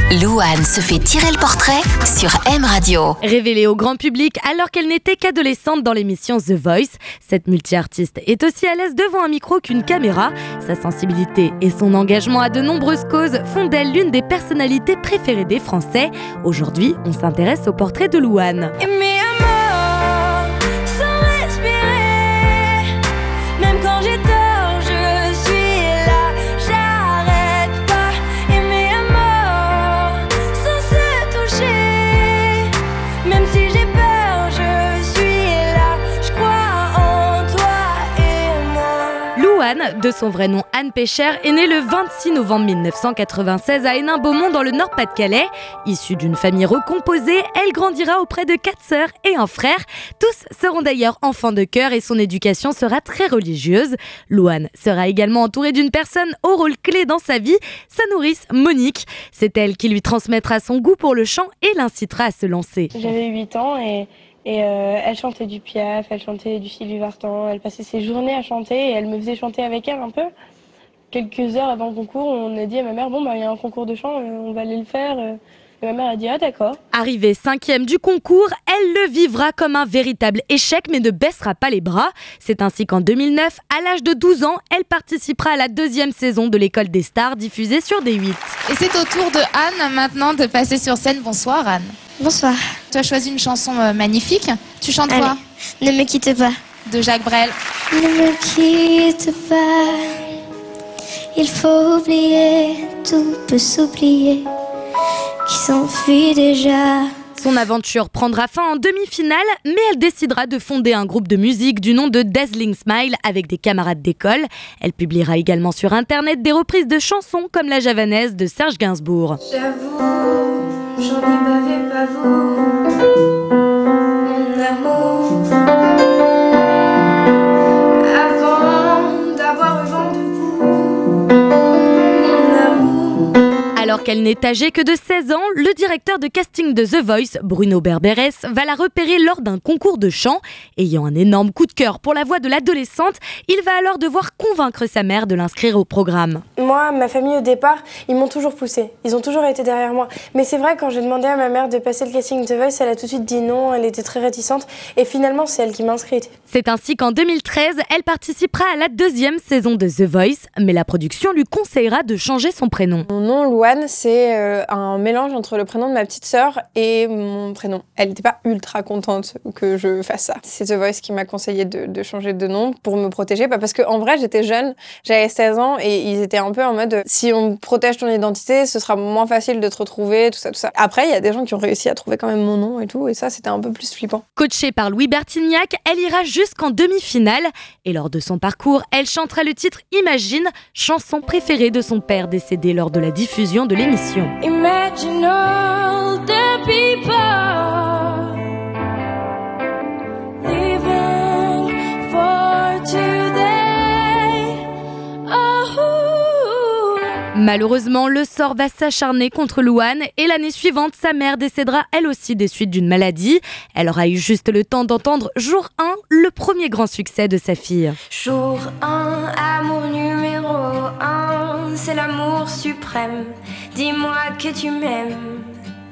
Louane se fait tirer le portrait sur M Radio. Révélée au grand public alors qu'elle n'était qu'adolescente dans l'émission The Voice, cette multi-artiste est aussi à l'aise devant un micro qu'une caméra. Sa sensibilité et son engagement à de nombreuses causes font d'elle l'une des personnalités préférées des Français. Aujourd'hui, on s'intéresse au portrait de Louane. Louane, de son vrai nom Anne Pécher, est née le 26 novembre 1996 à Hénin-Beaumont dans le Nord-Pas-de-Calais. Issue d'une famille recomposée, elle grandira auprès de 4 sœurs et un frère. Tous seront d'ailleurs enfants de cœur et son éducation sera très religieuse. Louane sera également entourée d'une personne au rôle clé dans sa vie, sa nourrice Monique. C'est elle qui lui transmettra son goût pour le chant et l'incitera à se lancer. J'avais 8 ans et elle chantait du Piaf, elle chantait du Sylvie Vartan, elle passait ses journées à chanter et elle me faisait chanter avec elle un peu. Quelques heures avant le concours, on a dit à ma mère, il y a un concours de chant, on va aller le faire. Et ma mère a dit, ah d'accord. Arrivée 5e du concours, elle le vivra comme un véritable échec mais ne baissera pas les bras. C'est ainsi qu'en 2009, à l'âge de 12 ans, elle participera à la 2e saison de l'École des Stars diffusée sur D8. Et c'est au tour de Anne maintenant de passer sur scène. Bonsoir Anne. Bonsoir. Tu as choisi une chanson magnifique. Tu chantes quoi ? Ne me quitte pas. De Jacques Brel. Ne me quitte pas. Il faut oublier, tout peut s'oublier. Qui s'enfuit déjà. Son aventure prendra fin en demi-finale, mais elle décidera de fonder un groupe de musique du nom de Dazzling Smile avec des camarades d'école. Elle publiera également sur internet des reprises de chansons comme La Javanaise de Serge Gainsbourg. J'avoue, j'en ai bavé pas vous, mon amour. Avant d'avoir eu vent de vous, mon amour. Alors qu'elle n'est âgée que de 16 ans, le directeur de casting de The Voice, Bruno Berberes, va la repérer lors d'un concours de chant. Ayant un énorme coup de cœur pour la voix de l'adolescente, il va alors devoir convaincre sa mère de l'inscrire au programme. Moi, ma famille au départ, ils m'ont toujours poussée. Ils ont toujours été derrière moi. Mais c'est vrai, quand j'ai demandé à ma mère de passer le casting The Voice, elle a tout de suite dit non, elle était très réticente. Et finalement, c'est elle qui m'a inscrite. C'est ainsi qu'en 2013, elle participera à la 2e saison de The Voice, mais la production lui conseillera de changer son prénom. Mon nom, Louane, c'est un mélange entre le prénom de ma petite sœur et mon prénom. Elle n'était pas ultra contente que je fasse ça. C'est The Voice qui m'a conseillé de changer de nom pour me protéger. Parce qu'en vrai, j'étais jeune, j'avais 16 ans et ils étaient un peu en mode si on protège ton identité, ce sera moins facile de te retrouver, tout ça. Après, il y a des gens qui ont réussi à trouver quand même mon nom et tout, et ça, c'était un peu plus flippant. Coachée par Louis Bertignac, elle ira jusqu'en demi-finale. Et lors de son parcours, elle chantera le titre Imagine, chanson préférée de son père décédé lors de la diffusion de l'émission. Imagine all the people living for today. Oh. Malheureusement, le sort va s'acharner contre Louane et l'année suivante, sa mère décédera elle aussi des suites d'une maladie. Elle aura eu juste le temps d'entendre Jour 1, le premier grand succès de sa fille. Jour 1, amour numéro 1, c'est l'amour suprême. Dis-moi que tu m'aimes.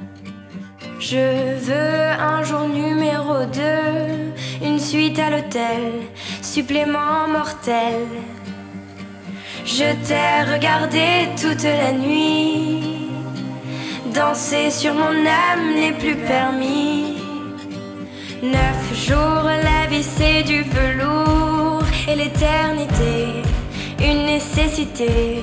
Je veux un jour numéro 2, une suite à l'hôtel, supplément mortel. Je t'ai regardé toute la nuit, danser sur mon âme n'est plus permis. 9 jours, la vie c'est du velours, et l'éternité, une nécessité.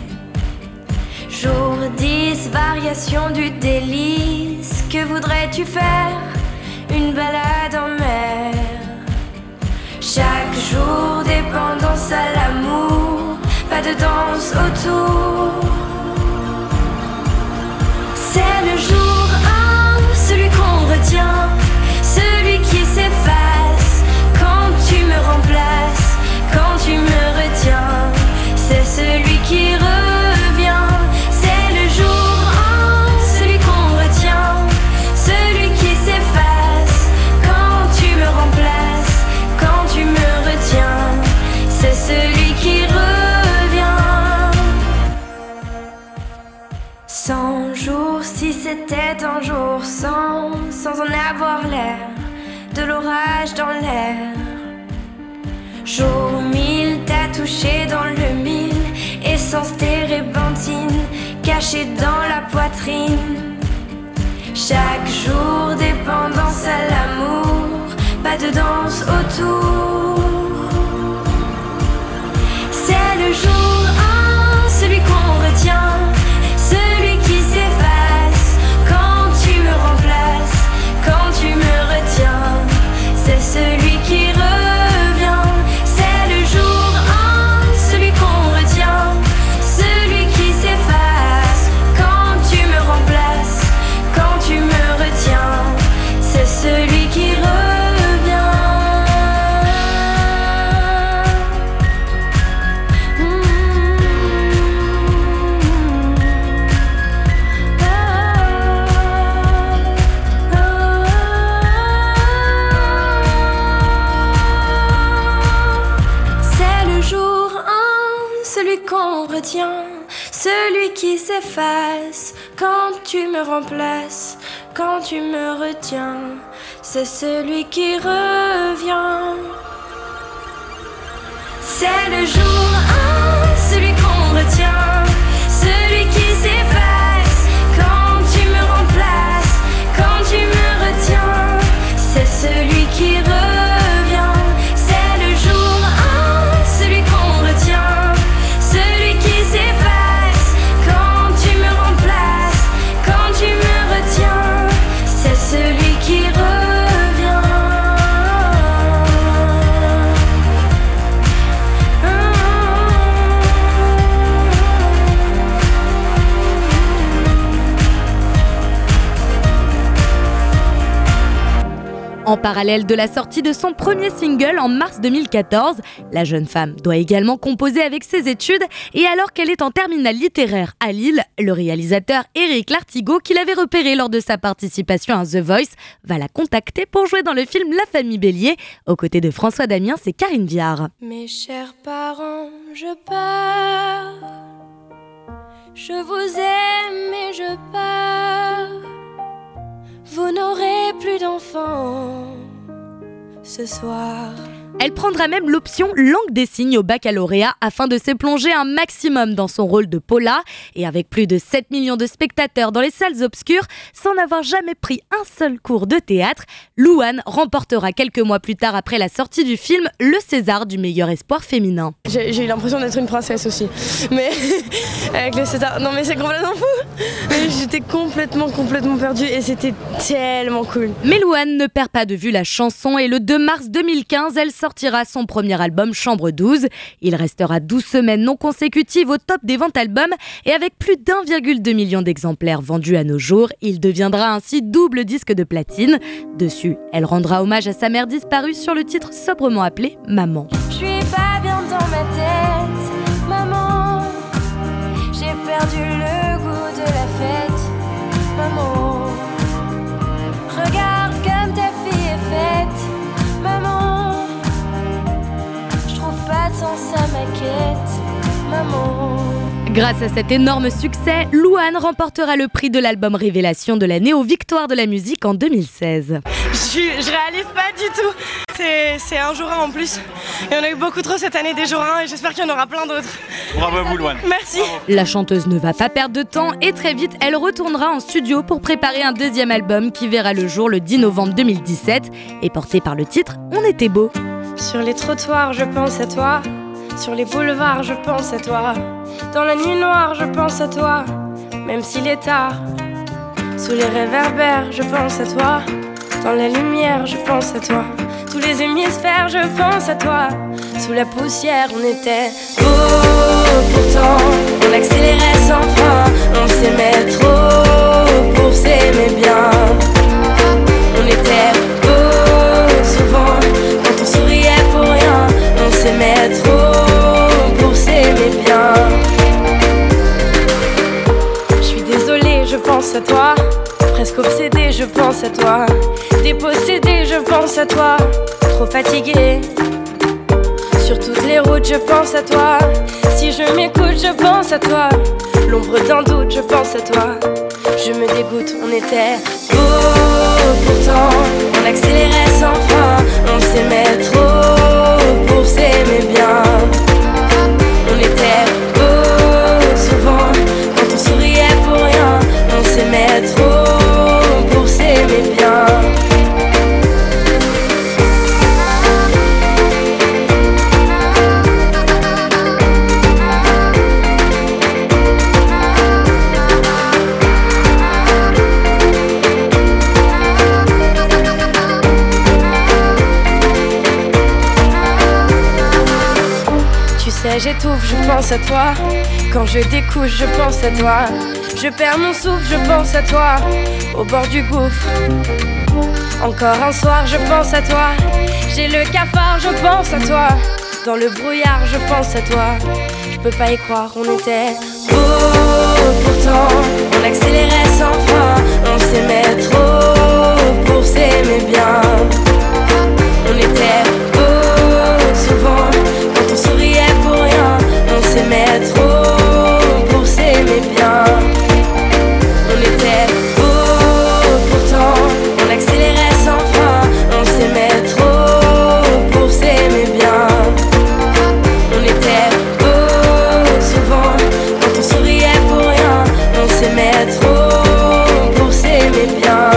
Jour 10, variation du délice, que voudrais-tu faire? Une balade en mer. Chaque jour, dépendance à l'amour, pas de danse autour. C'est le jour 1, celui qu'on retient, celui qui s'efface quand tu me remplaces, quand tu me retiens. C'est celui qui revient. C'est le jour 1, celui qu'on retient, celui qui s'efface quand tu me remplaces, quand tu me retiens. C'est celui qui revient. un jour, si c'était un jour sans en avoir l'air, de l'orage dans l'air. Jour 1000, t'as touché dans le 1000, essence térébenthine, cachée dans la poitrine. Chaque jour, dépendance à l'amour, pas de danse autour. C'est le jour 1, celui qu'on retient, celui qui s'efface quand tu me remplaces, quand tu me retiens. C'est celui qui revient. C'est le jour 1, celui qu'on retient, celui qui s'efface quand tu me remplaces, quand tu me retiens. C'est celui qui revient. Celui qui s'efface quand tu me remplaces, quand tu me retiens, c'est celui qui revient. C'est le jour 1, celui qu'on retient, celui qui s'efface quand tu me remplaces, quand tu me retiens, c'est celui qui revient. C'est le jour 1, celui qu'on retient, celui qui s'efface quand tu me remplaces, quand tu me retiens, c'est celui qui revient. En parallèle de la sortie de son premier single en mars 2014, la jeune femme doit également composer avec ses études et alors qu'elle est en terminale littéraire à Lille, le réalisateur Éric Lartigot, qui l'avait repéré lors de sa participation à The Voice, va la contacter pour jouer dans le film La Famille Bélier, aux côtés de François Damiens et Karine Viard. Mes chers parents, je pars, je vous aime et je pars. Vous n'aurez plus d'enfants ce soir. Elle prendra même l'option langue des signes au baccalauréat afin de se plonger un maximum dans son rôle de Paula. Et avec plus de 7 millions de spectateurs dans les salles obscures, sans avoir jamais pris un seul cours de théâtre, Louane remportera quelques mois plus tard après la sortie du film le César du meilleur espoir féminin. J'ai eu l'impression d'être une princesse aussi, mais avec le César, non mais c'est complètement fou. Mais j'étais complètement perdue et c'était tellement cool. Mais Louane ne perd pas de vue la chanson et le 2 mars 2015, elle sortira son premier album Chambre 12. Il restera 12 semaines non consécutives au top des ventes albums et avec plus d'1,2 million d'exemplaires vendus à nos jours, il deviendra ainsi double disque de platine. Dessus, elle rendra hommage à sa mère disparue sur le titre sobrement appelé Maman. Je suis pas bien dans ma tête, maman. J'ai perdu le goût de la fête, maman. Regarde comme ta fille est faite, maman. Je trouve pas de sens à ma quête, maman. Grâce à cet énorme succès, Louane remportera le prix de l'album Révélation de l'année aux Victoires de la musique en 2016. Je réalise pas du tout. C'est un jour 1 en plus. Et on a eu beaucoup trop cette année des jours 1 et j'espère qu'il y en aura plein d'autres. Bravo à vous, Louane. Merci. La chanteuse ne va pas perdre de temps et très vite, elle retournera en studio pour préparer un deuxième album qui verra le jour le 10 novembre 2017 et porté par le titre On était beau. Sur les trottoirs, je pense à toi. Sur les boulevards, je pense à toi. Dans la nuit noire, je pense à toi. Même s'il est tard. Sous les réverbères, je pense à toi. Dans la lumière, je pense à toi. Tous les hémisphères, je pense à toi. Sous la poussière, on était beau. Pourtant, on accélérait sans frein. On s'aimait trop pour s'aimer bien. On était beau souvent quand on souriait pour rien. On s'aimait trop pour s'aimer bien. Je suis désolée, je pense à toi. Presque obsédée, je pense à toi. Dépossédée, je pense à toi. Trop fatiguée. Sur toutes les routes, je pense à toi. Si je m'écoute, je pense à toi. L'ombre d'un doute, je pense à toi. je me dégoûte. On était beaux, pourtant on accélérait sans frein. On s'aimait trop pour s'aimer bien. On était beaux souvent quand on souriait pour rien. On s'aimait trop pour s'aimer bien. J'étouffe, je pense à toi. Quand je découche, je pense à toi. Je perds mon souffle, je pense à toi. Au bord du gouffre. Encore un soir, je pense à toi. J'ai le cafard, je pense à toi. Dans le brouillard, je pense à toi. Je peux pas y croire, on était beaux. Pourtant, on accélérait sans frein. On s'aimait trop pour s'aimer bien. On était beaux souvent quand on souriait pour rien. On s'aimait trop pour s'aimer bien. On était beaux, pourtant on accélérait sans frein. On s'aimait trop pour s'aimer bien. On était beaux souvent quand on souriait pour rien. On s'aimait trop pour s'aimer bien.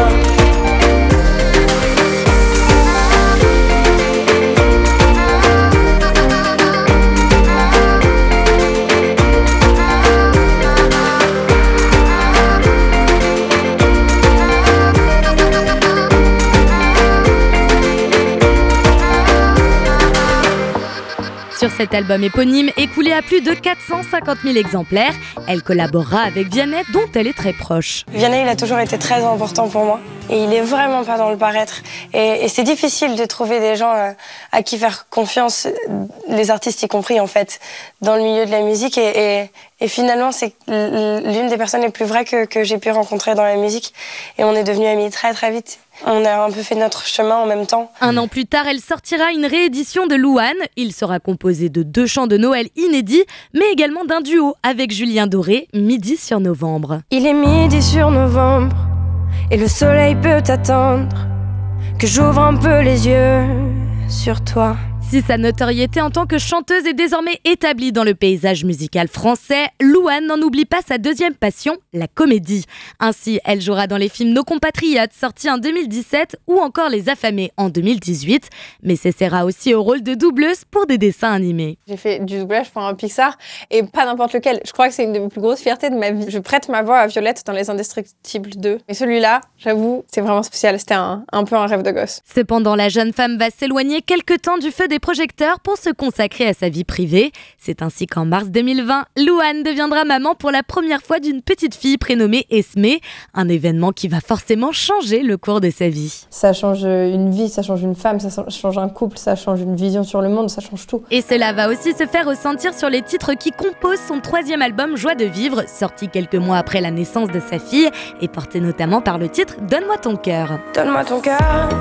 Sur cet album éponyme, écoulé à plus de 450 000 exemplaires, elle collaborera avec Vianney, dont elle est très proche. Vianney, il a toujours été très important pour moi. Et il est vraiment pas dans le paraître. Et c'est difficile de trouver des gens à qui faire confiance, les artistes y compris en fait, dans le milieu de la musique. Et finalement, c'est l'une des personnes les plus vraies que j'ai pu rencontrer dans la musique. Et on est devenus amis très très vite. On a un peu fait notre chemin en même temps. Un an plus tard, elle sortira une réédition de Louane. Il sera composé de 2 chants de Noël inédits, mais également d'un duo avec Julien Doré, Midi sur Novembre. Il est midi sur novembre et le soleil peut attendre que j'ouvre un peu les yeux sur toi. Si sa notoriété en tant que chanteuse est désormais établie dans le paysage musical français, Louane n'en oublie pas sa deuxième passion, la comédie. Ainsi, elle jouera dans les films Nos compatriotes, sortis en 2017, ou encore Les Affamés en 2018, mais s'essaiera aussi au rôle de doubleuse pour des dessins animés. J'ai fait du doublage pour un Pixar, et pas n'importe lequel. Je crois que c'est une des plus grosses fiertés de ma vie. Je prête ma voix à Violette dans Les Indestructibles 2. Et celui-là, j'avoue, c'est vraiment spécial. C'était un peu un rêve de gosse. Cependant, la jeune femme va s'éloigner quelque temps du feu des projecteurs pour se consacrer à sa vie privée. C'est ainsi qu'en mars 2020, Louane deviendra maman pour la première fois d'une petite fille prénommée Esmé, un événement qui va forcément changer le cours de sa vie. Ça change une vie, ça change une femme, ça change un couple, ça change une vision sur le monde, ça change tout. Et cela va aussi se faire ressentir sur les titres qui composent son 3e album Joie de vivre, sorti quelques mois après la naissance de sa fille et porté notamment par le titre Donne-moi ton cœur. Donne-moi ton cœur,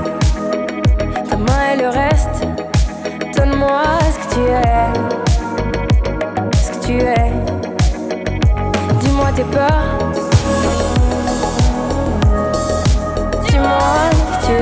ta main et le reste. Donne-moi ce que tu es, ce que tu es. Dis-moi tes peurs, dis-moi que tu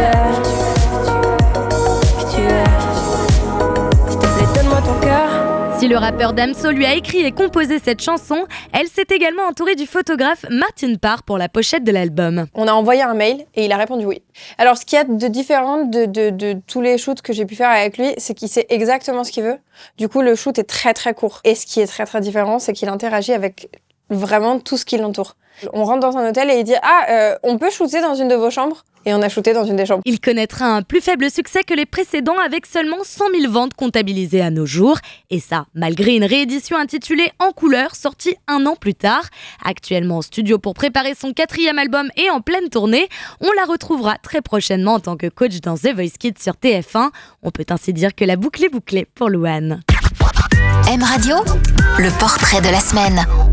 es, s'il te plaît, donne-moi ton cœur. Si le rappeur Damso lui a écrit et composé cette chanson, elle s'est également entourée du photographe Martin Parr pour la pochette de l'album. On a envoyé un mail et il a répondu oui. Alors ce qu'il y a de différent de tous les shoots que j'ai pu faire avec lui, c'est qu'il sait exactement ce qu'il veut. Du coup, le shoot est très très court. Et ce qui est très très différent, c'est qu'il interagit avec vraiment tout ce qui l'entoure. On rentre dans un hôtel et il dit « on peut shooter dans une de vos chambres ?» Et on a shooté dans une des chambres. Il connaîtra un plus faible succès que les précédents avec seulement 100 000 ventes comptabilisées à nos jours. Et ça, malgré une réédition intitulée En couleur, sortie 1 an plus tard. Actuellement en studio pour préparer son 4e album et en pleine tournée, on la retrouvera très prochainement en tant que coach dans The Voice Kids sur TF1. On peut ainsi dire que la boucle est bouclée pour Louane. M Radio, le portrait de la semaine.